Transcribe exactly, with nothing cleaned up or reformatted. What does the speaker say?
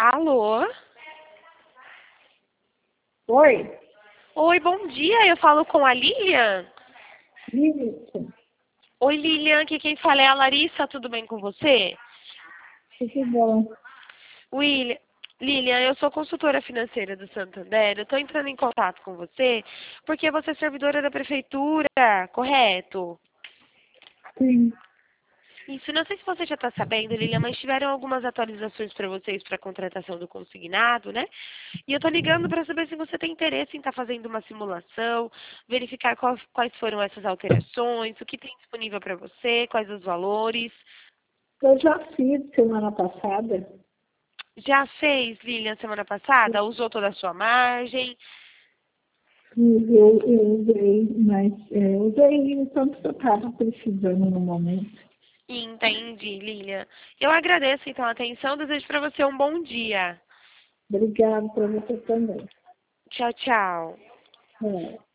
Alô? Oi, Oi, bom dia. Eu falo com a Lilian. isso, Oi, Lilian. Aqui quem fala é a Larissa. Tudo bem com você? tudo bom. William, Lilian, eu sou consultora financeira do Santander. Eu estou entrando em contato com você porque você é servidora da prefeitura, correto? Sim, Isso, não sei se você já está sabendo, Lilian, mas tiveram algumas atualizações para vocês para a contratação do consignado, né? E eu estou ligando para saber se você tem interesse em estar fazendo uma simulação, verificar qual- quais foram essas alterações, o que tem disponível para você, quais os valores. eu já fiz semana passada. Já fez, Lilian, semana passada? Usou toda a sua margem? E eu, eu usei, mas é, usei o tanto que eu estava precisando no momento. Entendi, Lilian. Eu agradeço, então, a atenção. Desejo para você um bom dia. Obrigada para você também. Tchau, tchau. É.